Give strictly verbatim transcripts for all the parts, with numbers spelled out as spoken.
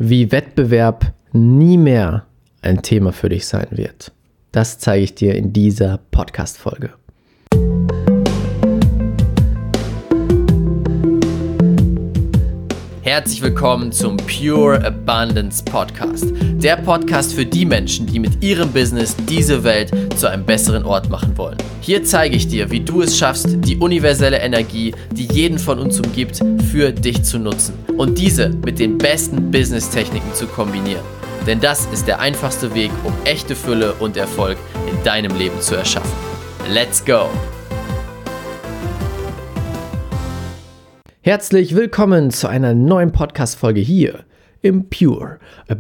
wie Wettbewerb nie mehr ein Thema für dich sein wird. Das zeige ich dir in dieser Podcast-Folge. Herzlich willkommen zum Pure Abundance Podcast. Der Podcast für die Menschen, die mit ihrem Business diese Welt zu einem besseren Ort machen wollen. Hier zeige ich dir, wie du es schaffst, die universelle Energie, die jeden von uns umgibt, für dich zu nutzen und diese mit den besten Business-Techniken zu kombinieren. Denn das ist der einfachste Weg, um echte Fülle und Erfolg in deinem Leben zu erschaffen. Let's go! Herzlich willkommen zu einer neuen Podcast-Folge hier im Pure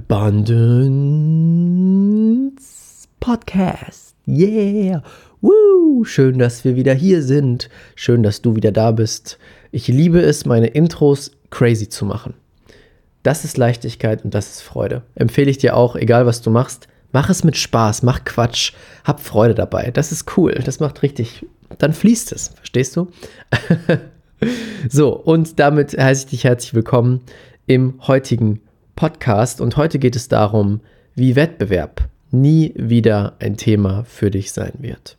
Abundance Podcast. Yeah! Woo! Schön, dass wir wieder hier sind. Schön, dass du wieder da bist. Ich liebe es, meine Intros crazy zu machen. Das ist Leichtigkeit und das ist Freude. Empfehle ich dir auch, egal was du machst, mach es mit Spaß, mach Quatsch, hab Freude dabei. Das ist cool, das macht richtig, dann fließt es, verstehst du? So, und damit heiße ich dich herzlich willkommen im heutigen Podcast. Und heute geht es darum, wie Wettbewerb nie wieder ein Thema für dich sein wird.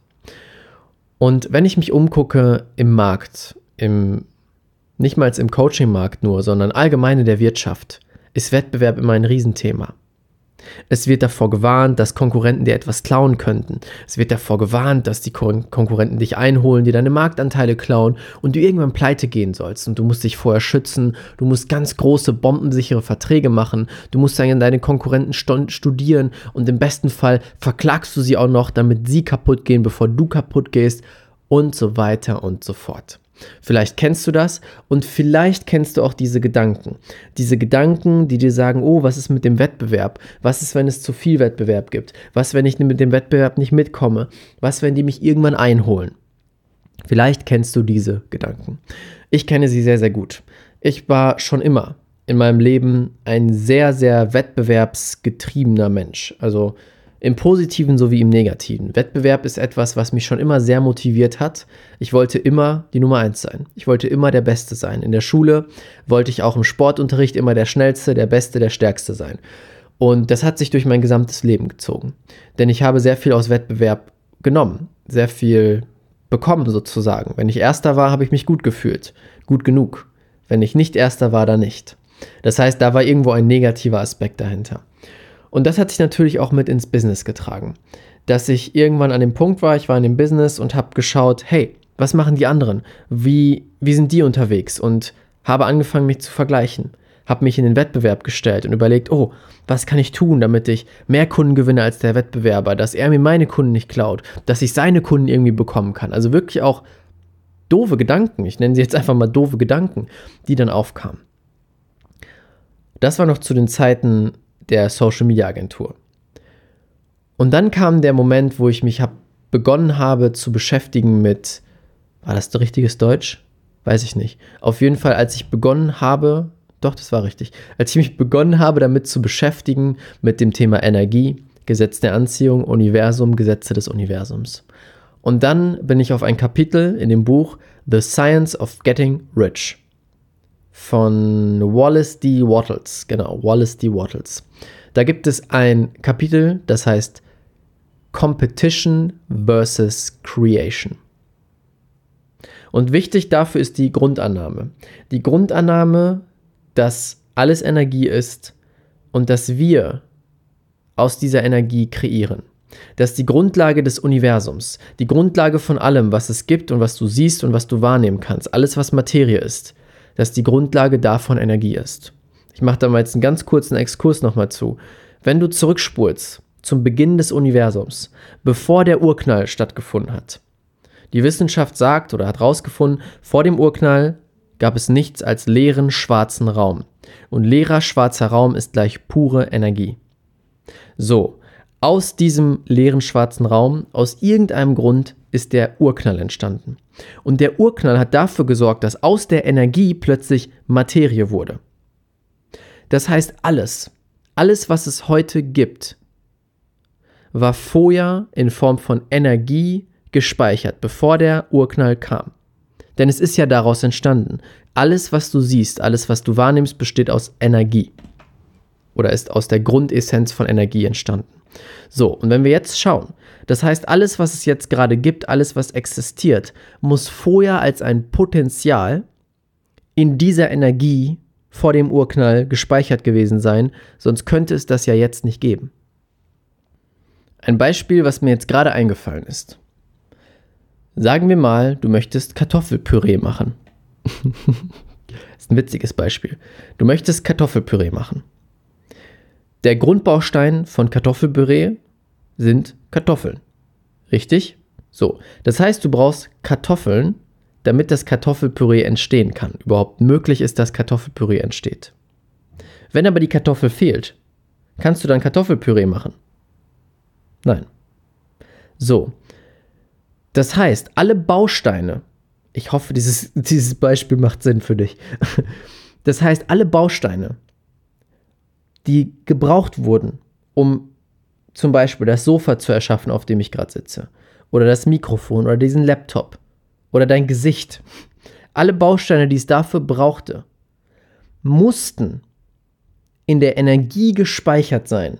Und wenn ich mich umgucke im Markt, im, nicht mal im Coaching-Markt nur, sondern allgemein in der Wirtschaft, ist Wettbewerb immer ein Riesenthema. Es wird davor gewarnt, dass Konkurrenten dir etwas klauen könnten. Es wird davor gewarnt, dass die Kon- Konkurrenten dich einholen, dir deine Marktanteile klauen und du irgendwann pleite gehen sollst. Und du musst dich vorher schützen, du musst ganz große, bombensichere Verträge machen, du musst dann deine Konkurrenten st- studieren und im besten Fall verklagst du sie auch noch, damit sie kaputt gehen, bevor du kaputt gehst und so weiter und so fort. Vielleicht kennst du das und vielleicht kennst du auch diese Gedanken. Diese Gedanken, die dir sagen, oh, was ist mit dem Wettbewerb? Was ist, wenn es zu viel Wettbewerb gibt? Was, wenn ich mit dem Wettbewerb nicht mitkomme? Was, wenn die mich irgendwann einholen? Vielleicht kennst du diese Gedanken. Ich kenne sie sehr, sehr gut. Ich war schon immer in meinem Leben ein sehr, sehr wettbewerbsgetriebener Mensch. Also im Positiven sowie im Negativen. Wettbewerb ist etwas, was mich schon immer sehr motiviert hat. Ich wollte immer die Nummer eins sein. Ich wollte immer der Beste sein. In der Schule wollte ich auch im Sportunterricht immer der Schnellste, der Beste, der Stärkste sein. Und das hat sich durch mein gesamtes Leben gezogen. Denn ich habe sehr viel aus Wettbewerb genommen. Sehr viel bekommen sozusagen. Wenn ich Erster war, habe ich mich gut gefühlt. Gut genug. Wenn ich nicht Erster war, dann nicht. Das heißt, da war irgendwo ein negativer Aspekt dahinter. Und das hat sich natürlich auch mit ins Business getragen, dass ich irgendwann an dem Punkt war, ich war in dem Business und habe geschaut, hey, was machen die anderen? Wie, wie sind die unterwegs? Und habe angefangen, mich zu vergleichen, habe mich in den Wettbewerb gestellt und überlegt, oh, was kann ich tun, damit ich mehr Kunden gewinne als der Wettbewerber, dass er mir meine Kunden nicht klaut, dass ich seine Kunden irgendwie bekommen kann. Also wirklich auch doofe Gedanken, ich nenne sie jetzt einfach mal doofe Gedanken, die dann aufkamen. Das war noch zu den Zeiten der Social Media Agentur. Und dann kam der Moment, wo ich mich hab begonnen habe zu beschäftigen mit, war das richtiges Deutsch? Weiß ich nicht. Auf jeden Fall, als ich begonnen habe, doch, das war richtig, als ich mich begonnen habe, damit zu beschäftigen mit dem Thema Energie, Gesetz der Anziehung, Universum, Gesetze des Universums. Und dann bin ich auf ein Kapitel in dem Buch The Science of Getting Rich von Wallace D. Wattles, genau, Wallace D. Wattles. Da gibt es ein Kapitel, das heißt Competition versus Creation. Und wichtig dafür ist die Grundannahme. Die Grundannahme, dass alles Energie ist und dass wir aus dieser Energie kreieren. Das ist die Grundlage des Universums, die Grundlage von allem, was es gibt und was du siehst und was du wahrnehmen kannst. Alles, was Materie ist. Dass die Grundlage davon Energie ist. Ich mache da mal jetzt einen ganz kurzen Exkurs nochmal zu. Wenn du zurückspulst zum Beginn des Universums, bevor der Urknall stattgefunden hat, die Wissenschaft sagt oder hat herausgefunden, vor dem Urknall gab es nichts als leeren schwarzen Raum. Und leerer schwarzer Raum ist gleich pure Energie. So, aus diesem leeren schwarzen Raum, aus irgendeinem Grund, ist der Urknall entstanden. Und der Urknall hat dafür gesorgt, dass aus der Energie plötzlich Materie wurde. Das heißt, alles, alles, was es heute gibt, war vorher in Form von Energie gespeichert, bevor der Urknall kam. Denn es ist ja daraus entstanden. Alles, was du siehst, alles, was du wahrnimmst, besteht aus Energie. oder ist aus der Grundessenz von Energie entstanden. So, und wenn wir jetzt schauen, das heißt, alles, was es jetzt gerade gibt, alles, was existiert, muss vorher als ein Potenzial in dieser Energie vor dem Urknall gespeichert gewesen sein, sonst könnte es das ja jetzt nicht geben. Ein Beispiel, was mir jetzt gerade eingefallen ist. Sagen wir mal, du möchtest Kartoffelpüree machen. Das ist ein witziges Beispiel. Du möchtest Kartoffelpüree machen. Der Grundbaustein von Kartoffelpüree sind Kartoffeln. Richtig? So, das heißt, du brauchst Kartoffeln, damit das Kartoffelpüree entstehen kann. Überhaupt möglich ist, dass Kartoffelpüree entsteht. Wenn aber die Kartoffel fehlt, kannst du dann Kartoffelpüree machen? Nein. So, das heißt, alle Bausteine, ich hoffe, dieses, dieses Beispiel macht Sinn für dich. Das heißt, alle Bausteine, die gebraucht wurden, um zum Beispiel das Sofa zu erschaffen, auf dem ich gerade sitze, oder das Mikrofon oder diesen Laptop oder dein Gesicht, alle Bausteine, die es dafür brauchte, mussten in der Energie gespeichert sein,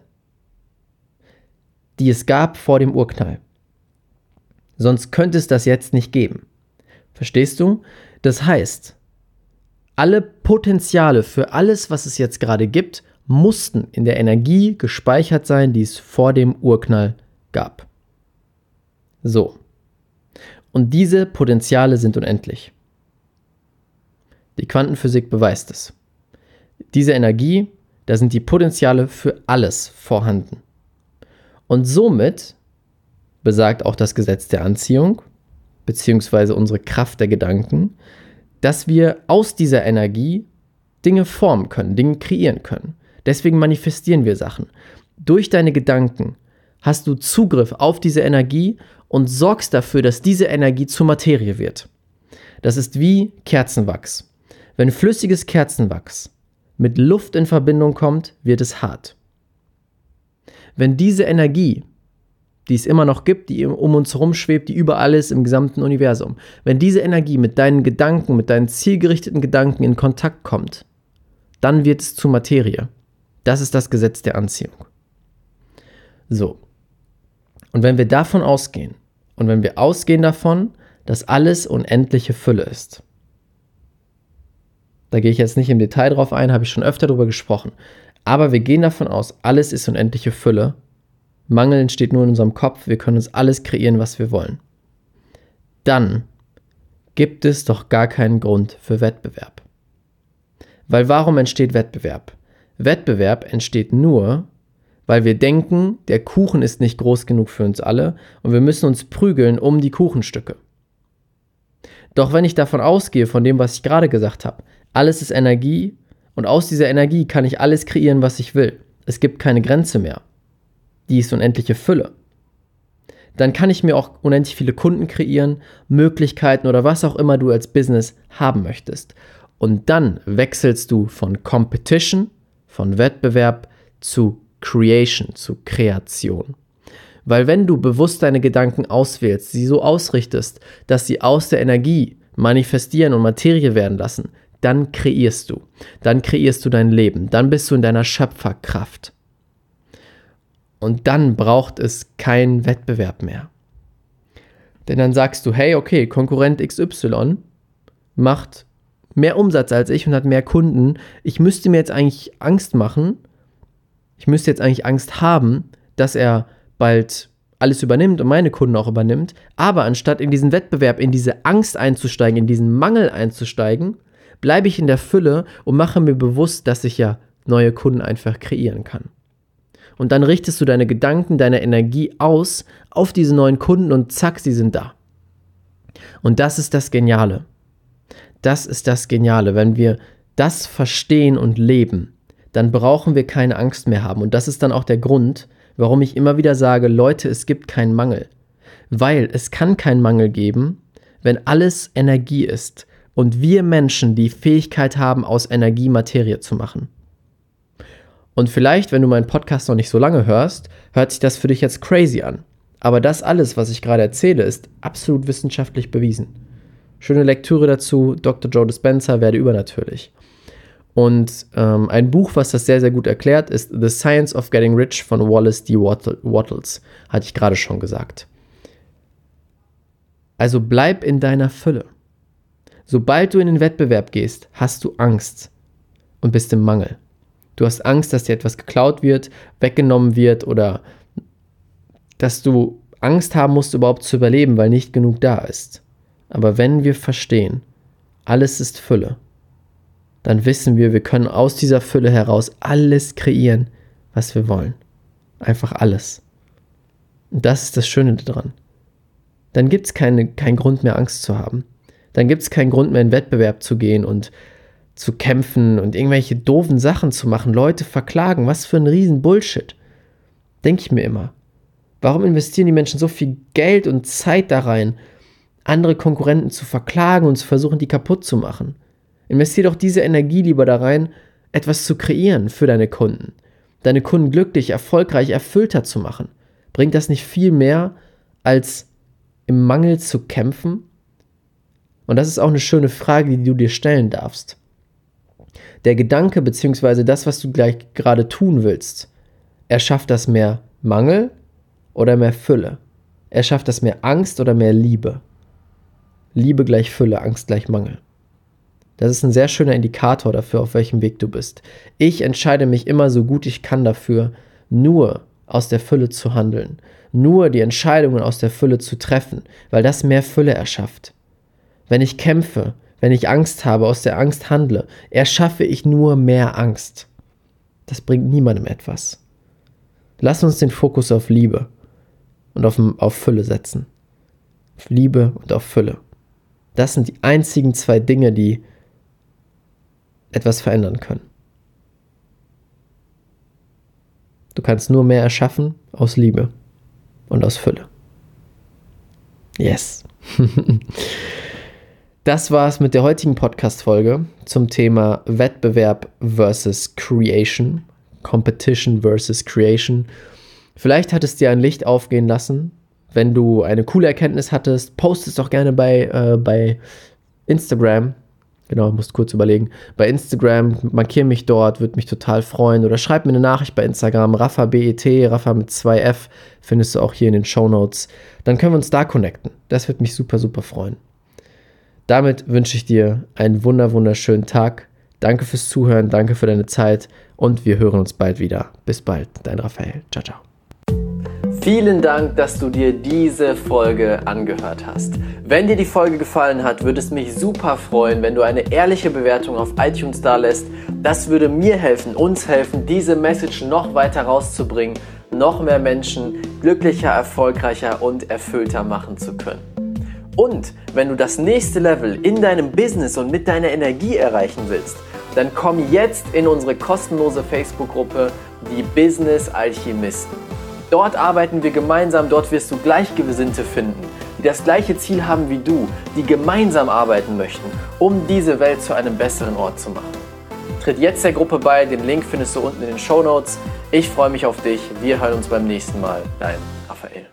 die es gab vor dem Urknall. Sonst könnte es das jetzt nicht geben. Verstehst du? Das heißt, alle Potenziale für alles, was es jetzt gerade gibt, mussten in der Energie gespeichert sein, die es vor dem Urknall gab. So. Und diese Potenziale sind unendlich. Die Quantenphysik beweist es. Diese Energie, da sind die Potenziale für alles vorhanden. Und somit besagt auch das Gesetz der Anziehung, beziehungsweise unsere Kraft der Gedanken, dass wir aus dieser Energie Dinge formen können, Dinge kreieren können. Deswegen manifestieren wir Sachen. Durch deine Gedanken hast du Zugriff auf diese Energie und sorgst dafür, dass diese Energie zur Materie wird. Das ist wie Kerzenwachs. Wenn flüssiges Kerzenwachs mit Luft in Verbindung kommt, wird es hart. Wenn diese Energie, die es immer noch gibt, die um uns herum schwebt, die überall ist im gesamten Universum, wenn diese Energie mit deinen Gedanken, mit deinen zielgerichteten Gedanken in Kontakt kommt, dann wird es zu Materie. Das ist das Gesetz der Anziehung. So. Und wenn wir davon ausgehen, und wenn wir ausgehen davon, dass alles unendliche Fülle ist, da gehe ich jetzt nicht im Detail drauf ein, habe ich schon öfter darüber gesprochen, aber wir gehen davon aus, alles ist unendliche Fülle, Mangel entsteht nur in unserem Kopf, wir können uns alles kreieren, was wir wollen. Dann gibt es doch gar keinen Grund für Wettbewerb. Weil warum entsteht Wettbewerb? Wettbewerb entsteht nur, weil wir denken, der Kuchen ist nicht groß genug für uns alle und wir müssen uns prügeln um die Kuchenstücke. Doch wenn ich davon ausgehe, von dem, was ich gerade gesagt habe, alles ist Energie und aus dieser Energie kann ich alles kreieren, was ich will. Es gibt keine Grenze mehr. Die ist unendliche Fülle. Dann kann ich mir auch unendlich viele Kunden kreieren, Möglichkeiten oder was auch immer du als Business haben möchtest. Und dann wechselst du von Competition, von Wettbewerb zu Creation, zu Kreation. Weil wenn du bewusst deine Gedanken auswählst, sie so ausrichtest, dass sie aus der Energie manifestieren und Materie werden lassen, dann kreierst du. Dann kreierst du dein Leben. Dann bist du in deiner Schöpferkraft. Und dann braucht es keinen Wettbewerb mehr. Denn dann sagst du, hey, okay, Konkurrent X Y macht mehr Umsatz als ich und hat mehr Kunden. Ich müsste mir jetzt eigentlich Angst machen, ich müsste jetzt eigentlich Angst haben, dass er bald alles übernimmt und meine Kunden auch übernimmt. Aber anstatt in diesen Wettbewerb, in diese Angst einzusteigen, in diesen Mangel einzusteigen, bleibe ich in der Fülle und mache mir bewusst, dass ich ja neue Kunden einfach kreieren kann. Und dann richtest du deine Gedanken, deine Energie aus auf diese neuen Kunden und zack, sie sind da. Und das ist das Geniale. Das ist das Geniale. Wenn wir das verstehen und leben, dann brauchen wir keine Angst mehr haben. Und das ist dann auch der Grund, warum ich immer wieder sage, Leute, es gibt keinen Mangel. Weil es kann keinen Mangel geben, wenn alles Energie ist und wir Menschen die Fähigkeit haben, aus Energie Materie zu machen. Und vielleicht, wenn du meinen Podcast noch nicht so lange hörst, hört sich das für dich jetzt crazy an. Aber das alles, was ich gerade erzähle, ist absolut wissenschaftlich bewiesen. Schöne Lektüre dazu, Doktor Joe Dispenza, Werde übernatürlich. Und ähm, ein Buch, was das sehr, sehr gut erklärt, ist The Science of Getting Rich von Wallace D. Wattles. Hatte ich gerade schon gesagt. Also bleib in deiner Fülle. Sobald du in den Wettbewerb gehst, hast du Angst und bist im Mangel. Du hast Angst, dass dir etwas geklaut wird, weggenommen wird oder dass du Angst haben musst, überhaupt zu überleben, weil nicht genug da ist. Aber wenn wir verstehen, alles ist Fülle, dann wissen wir, wir können aus dieser Fülle heraus alles kreieren, was wir wollen. Einfach alles. Und das ist das Schöne daran. Dann gibt es keine, keinen Grund mehr, Angst zu haben. Dann gibt es keinen Grund mehr, in Wettbewerb zu gehen und zu kämpfen und irgendwelche doofen Sachen zu machen, Leute verklagen. Was für ein riesen Bullshit. Denke ich mir immer. Warum investieren die Menschen so viel Geld und Zeit da rein, andere Konkurrenten zu verklagen und zu versuchen, die kaputt zu machen? Investier doch diese Energie lieber da rein, etwas zu kreieren für deine Kunden. Deine Kunden glücklich, erfolgreich, erfüllter zu machen. Bringt das nicht viel mehr, als im Mangel zu kämpfen? Und das ist auch eine schöne Frage, die du dir stellen darfst. Der Gedanke bzw. das, was du gleich gerade tun willst, erschafft das mehr Mangel oder mehr Fülle? Erschafft das mehr Angst oder mehr Liebe? Liebe gleich Fülle, Angst gleich Mangel. Das ist ein sehr schöner Indikator dafür, auf welchem Weg du bist. Ich entscheide mich immer so gut ich kann dafür, nur aus der Fülle zu handeln, nur die Entscheidungen aus der Fülle zu treffen, weil das mehr Fülle erschafft. Wenn ich kämpfe, wenn ich Angst habe, aus der Angst handle, erschaffe ich nur mehr Angst. Das bringt niemandem etwas. Lass uns den Fokus auf Liebe und auf, auf Fülle setzen. Auf Liebe und auf Fülle. Das sind die einzigen zwei Dinge, die etwas verändern können. Du kannst nur mehr erschaffen aus Liebe und aus Fülle. Yes. Das war's mit der heutigen Podcast-Folge zum Thema Wettbewerb versus Creation, Competition versus Creation. Vielleicht hat es dir ein Licht aufgehen lassen. Wenn du eine coole Erkenntnis hattest, post es doch gerne bei, äh, bei Instagram. Genau, musst kurz überlegen. Bei Instagram, markiere mich dort, würde mich total freuen. Oder schreib mir eine Nachricht bei Instagram, Rafa B E T, Rafa mit zwei F, findest du auch hier in den Shownotes. Dann können wir uns da connecten. Das würde mich super, super freuen. Damit wünsche ich dir einen wunder, wunderschönen Tag. Danke fürs Zuhören, danke für deine Zeit und wir hören uns bald wieder. Bis bald, dein Raphael. Ciao, ciao. Vielen Dank, dass du dir diese Folge angehört hast. Wenn dir die Folge gefallen hat, würde es mich super freuen, wenn du eine ehrliche Bewertung auf iTunes dalässt. Das würde mir helfen, uns helfen, diese Message noch weiter rauszubringen, noch mehr Menschen glücklicher, erfolgreicher und erfüllter machen zu können. Und wenn du das nächste Level in deinem Business und mit deiner Energie erreichen willst, dann komm jetzt in unsere kostenlose Facebook-Gruppe, die Business Alchemisten. Dort arbeiten wir gemeinsam, dort wirst du Gleichgesinnte finden, die das gleiche Ziel haben wie du, die gemeinsam arbeiten möchten, um diese Welt zu einem besseren Ort zu machen. Tritt jetzt der Gruppe bei, den Link findest du unten in den Shownotes. Ich freue mich auf dich, wir hören uns beim nächsten Mal. Dein Raphael.